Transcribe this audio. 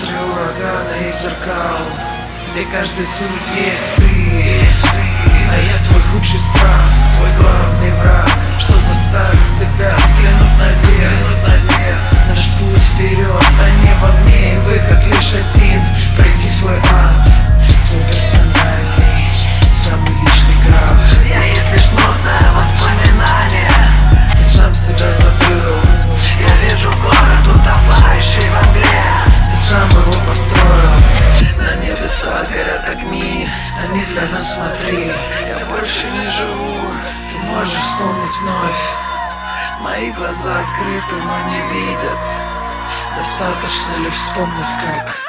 монстры, ураганы и зеркал, где каждый суть есть ты. А я твой худший страх, твой главный враг, что заставит тебя взглянуть наверх. Наш путь вперед, а не во мне, и выход лишь один: пройти свой ад, свой персональный, самый личный крах. Я есть лишь смутное воспоминание, Ты сам себя забыл, я вижу город, утопающий во мгле. ты сам его построил. На небесах горят огни, они для нас, смотри. Я больше не живу, ты можешь вспомнить вновь. Мои глаза открыты, но не видят. Достаточно лишь вспомнить как